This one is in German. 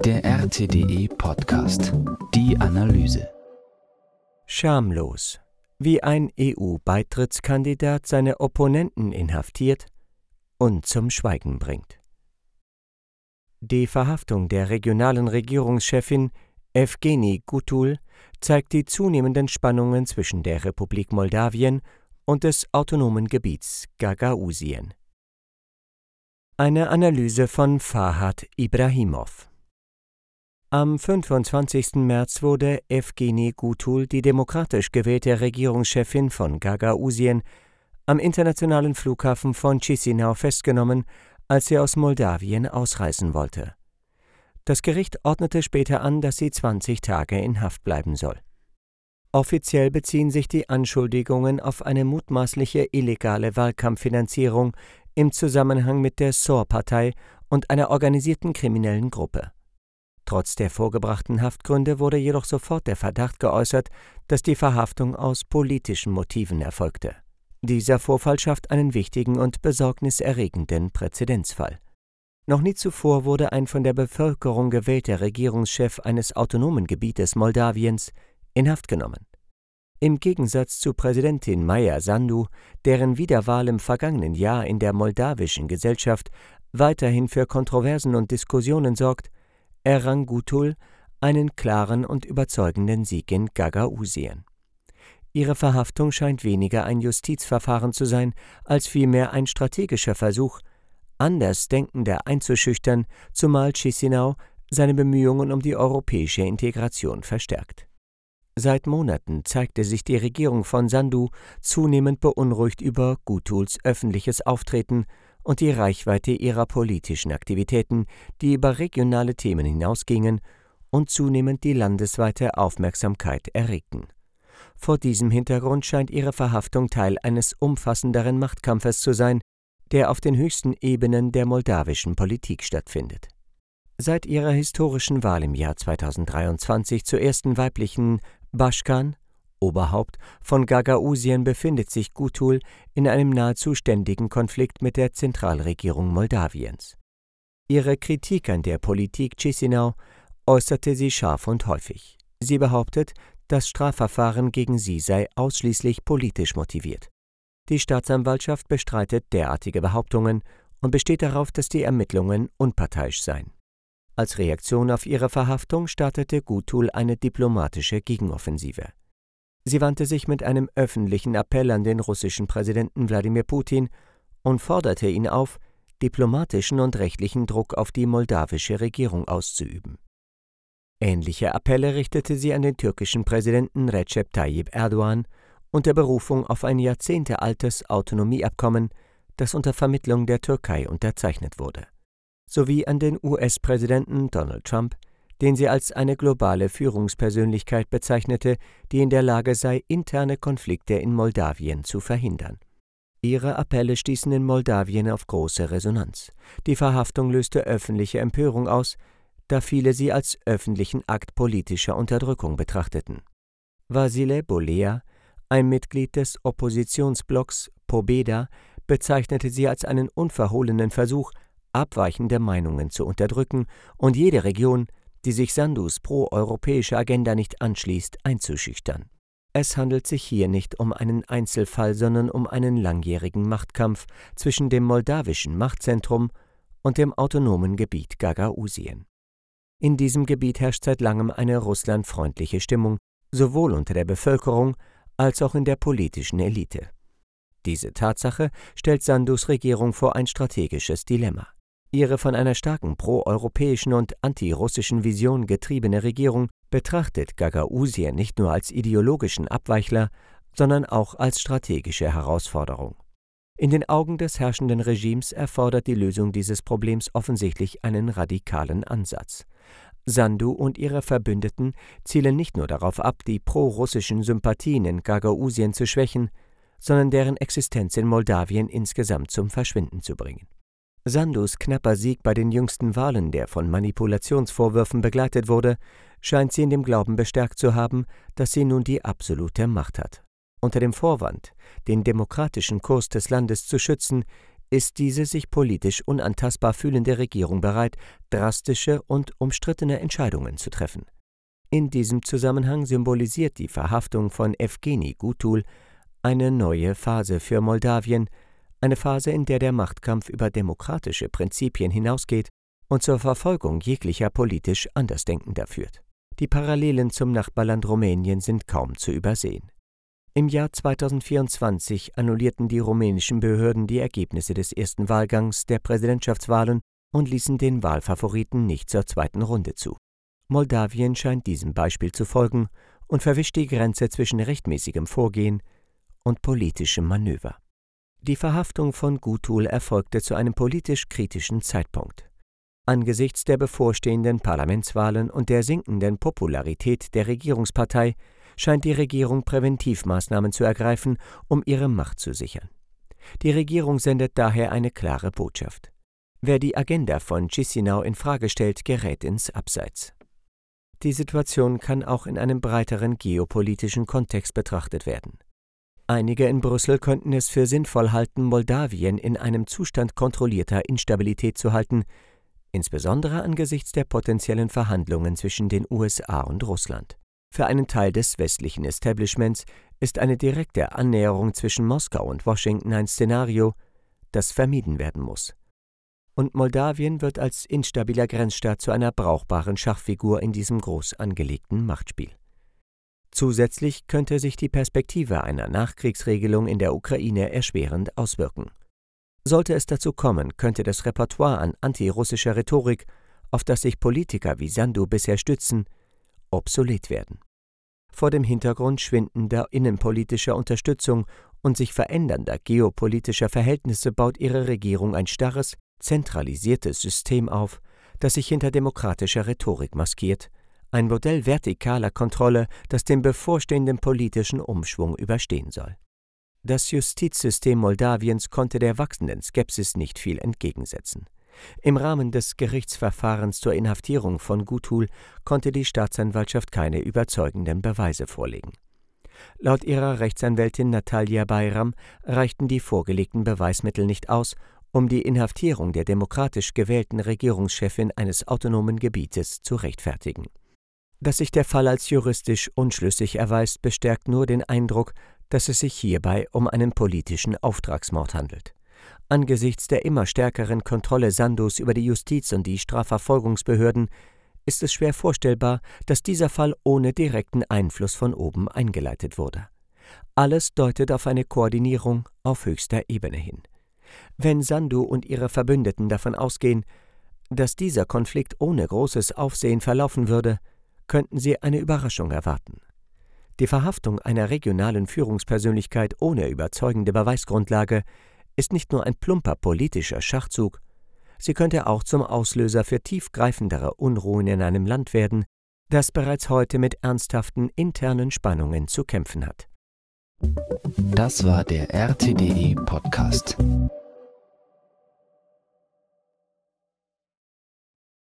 Der RTDE Podcast. Die Analyse. Schamlos, wie ein EU-Beitrittskandidat seine Opponenten inhaftiert und zum Schweigen bringt. Die Verhaftung der regionalen Regierungschefin Evgeni Gutul zeigt die zunehmenden Spannungen zwischen der Republik Moldawien und des autonomen Gebiets Gagausien. Eine Analyse von Farhad Ibrahimov. Am 25. März wurde Evgeni Gutul, die demokratisch gewählte Regierungschefin von Gagausien, am internationalen Flughafen von Chisinau festgenommen, als sie aus Moldawien ausreisen wollte. Das Gericht ordnete später an, dass sie 20 Tage in Haft bleiben soll. Offiziell beziehen sich die Anschuldigungen auf eine mutmaßliche illegale Wahlkampffinanzierung im Zusammenhang mit der SOR-Partei und einer organisierten kriminellen Gruppe. Trotz der vorgebrachten Haftgründe wurde jedoch sofort der Verdacht geäußert, dass die Verhaftung aus politischen Motiven erfolgte. Dieser Vorfall schafft einen wichtigen und besorgniserregenden Präzedenzfall. Noch nie zuvor wurde ein von der Bevölkerung gewählter Regierungschef eines autonomen Gebietes Moldawiens in Haft genommen. Im Gegensatz zu Präsidentin Maia Sandu, deren Wiederwahl im vergangenen Jahr in der moldawischen Gesellschaft weiterhin für Kontroversen und Diskussionen sorgt, errang Gutul einen klaren und überzeugenden Sieg in Gagausien. Ihre Verhaftung scheint weniger ein Justizverfahren zu sein, als vielmehr ein strategischer Versuch, Andersdenkende einzuschüchtern, zumal Chisinau seine Bemühungen um die europäische Integration verstärkt. Seit Monaten zeigte sich die Regierung von Sandu zunehmend beunruhigt über Gutuls öffentliches Auftreten und die Reichweite ihrer politischen Aktivitäten, die über regionale Themen hinausgingen und zunehmend die landesweite Aufmerksamkeit erregten. Vor diesem Hintergrund scheint ihre Verhaftung Teil eines umfassenderen Machtkampfes zu sein, der auf den höchsten Ebenen der moldawischen Politik stattfindet. Seit ihrer historischen Wahl im Jahr 2023 zur ersten weiblichen Başkan, Oberhaupt von Gagausien, befindet sich Gutul in einem nahezu ständigen Konflikt mit der Zentralregierung Moldawiens. Ihre Kritik an der Politik Chisinau äußerte sie scharf und häufig. Sie behauptet, das Strafverfahren gegen sie sei ausschließlich politisch motiviert. Die Staatsanwaltschaft bestreitet derartige Behauptungen und besteht darauf, dass die Ermittlungen unparteiisch seien. Als Reaktion auf ihre Verhaftung startete Gutul eine diplomatische Gegenoffensive. Sie wandte sich mit einem öffentlichen Appell an den russischen Präsidenten Wladimir Putin und forderte ihn auf, diplomatischen und rechtlichen Druck auf die moldawische Regierung auszuüben. Ähnliche Appelle richtete sie an den türkischen Präsidenten Recep Tayyip Erdogan unter Berufung auf ein jahrzehntealtes Autonomieabkommen, das unter Vermittlung der Türkei unterzeichnet wurde, sowie an den US-Präsidenten Donald Trump, den sie als eine globale Führungspersönlichkeit bezeichnete, die in der Lage sei, interne Konflikte in Moldawien zu verhindern. Ihre Appelle stießen in Moldawien auf große Resonanz. Die Verhaftung löste öffentliche Empörung aus, da viele sie als öffentlichen Akt politischer Unterdrückung betrachteten. Vasile Bolea, ein Mitglied des Oppositionsblocks Pobeda, bezeichnete sie als einen unverhohlenen Versuch, abweichende Meinungen zu unterdrücken und jede Region, die sich Sandus pro-europäische Agenda nicht anschließt, einzuschüchtern. Es handelt sich hier nicht um einen Einzelfall, sondern um einen langjährigen Machtkampf zwischen dem moldawischen Machtzentrum und dem autonomen Gebiet Gagausien. In diesem Gebiet herrscht seit langem eine russlandfreundliche Stimmung, sowohl unter der Bevölkerung als auch in der politischen Elite. Diese Tatsache stellt Sandus Regierung vor ein strategisches Dilemma. Ihre von einer starken pro-europäischen und antirussischen Vision getriebene Regierung betrachtet Gagausien nicht nur als ideologischen Abweichler, sondern auch als strategische Herausforderung. In den Augen des herrschenden Regimes erfordert die Lösung dieses Problems offensichtlich einen radikalen Ansatz. Sandu und ihre Verbündeten zielen nicht nur darauf ab, die pro-russischen Sympathien in Gagausien zu schwächen, sondern deren Existenz in Moldawien insgesamt zum Verschwinden zu bringen. Sandus knapper Sieg bei den jüngsten Wahlen, der von Manipulationsvorwürfen begleitet wurde, scheint sie in dem Glauben bestärkt zu haben, dass sie nun die absolute Macht hat. Unter dem Vorwand, den demokratischen Kurs des Landes zu schützen, ist diese sich politisch unantastbar fühlende Regierung bereit, drastische und umstrittene Entscheidungen zu treffen. In diesem Zusammenhang symbolisiert die Verhaftung von Evgeni Gutul eine neue Phase für Moldawien, eine Phase, in der der Machtkampf über demokratische Prinzipien hinausgeht und zur Verfolgung jeglicher politisch Andersdenkender führt. Die Parallelen zum Nachbarland Rumänien sind kaum zu übersehen. Im Jahr 2024 annullierten die rumänischen Behörden die Ergebnisse des ersten Wahlgangs der Präsidentschaftswahlen und ließen den Wahlfavoriten nicht zur zweiten Runde zu. Moldawien scheint diesem Beispiel zu folgen und verwischt die Grenze zwischen rechtmäßigem Vorgehen und politischem Manöver. Die Verhaftung von Gutul erfolgte zu einem politisch kritischen Zeitpunkt. Angesichts der bevorstehenden Parlamentswahlen und der sinkenden Popularität der Regierungspartei scheint die Regierung Präventivmaßnahmen zu ergreifen, um ihre Macht zu sichern. Die Regierung sendet daher eine klare Botschaft: Wer die Agenda von Chișinău in Frage stellt, gerät ins Abseits. Die Situation kann auch in einem breiteren geopolitischen Kontext betrachtet werden. Einige in Brüssel könnten es für sinnvoll halten, Moldawien in einem Zustand kontrollierter Instabilität zu halten, insbesondere angesichts der potenziellen Verhandlungen zwischen den USA und Russland. Für einen Teil des westlichen Establishments ist eine direkte Annäherung zwischen Moskau und Washington ein Szenario, das vermieden werden muss. Und Moldawien wird als instabiler Grenzstaat zu einer brauchbaren Schachfigur in diesem groß angelegten Machtspiel. Zusätzlich könnte sich die Perspektive einer Nachkriegsregelung in der Ukraine erschwerend auswirken. Sollte es dazu kommen, könnte das Repertoire an antirussischer Rhetorik, auf das sich Politiker wie Sandu bisher stützen, obsolet werden. Vor dem Hintergrund schwindender innenpolitischer Unterstützung und sich verändernder geopolitischer Verhältnisse baut ihre Regierung ein starres, zentralisiertes System auf, das sich hinter demokratischer Rhetorik maskiert, ein Modell vertikaler Kontrolle, das den bevorstehenden politischen Umschwung überstehen soll. Das Justizsystem Moldawiens konnte der wachsenden Skepsis nicht viel entgegensetzen. Im Rahmen des Gerichtsverfahrens zur Inhaftierung von Gutul konnte die Staatsanwaltschaft keine überzeugenden Beweise vorlegen. Laut ihrer Rechtsanwältin Natalia Bayram reichten die vorgelegten Beweismittel nicht aus, um die Inhaftierung der demokratisch gewählten Regierungschefin eines autonomen Gebietes zu rechtfertigen. Dass sich der Fall als juristisch unschlüssig erweist, bestärkt nur den Eindruck, dass es sich hierbei um einen politischen Auftragsmord handelt. Angesichts der immer stärkeren Kontrolle Sandus über die Justiz und die Strafverfolgungsbehörden ist es schwer vorstellbar, dass dieser Fall ohne direkten Einfluss von oben eingeleitet wurde. Alles deutet auf eine Koordinierung auf höchster Ebene hin. Wenn Sandu und ihre Verbündeten davon ausgehen, dass dieser Konflikt ohne großes Aufsehen verlaufen würde, könnten sie eine Überraschung erwarten. Die Verhaftung einer regionalen Führungspersönlichkeit ohne überzeugende Beweisgrundlage ist nicht nur ein plumper politischer Schachzug, sie könnte auch zum Auslöser für tiefgreifendere Unruhen in einem Land werden, das bereits heute mit ernsthaften internen Spannungen zu kämpfen hat. Das war der RTDE Podcast.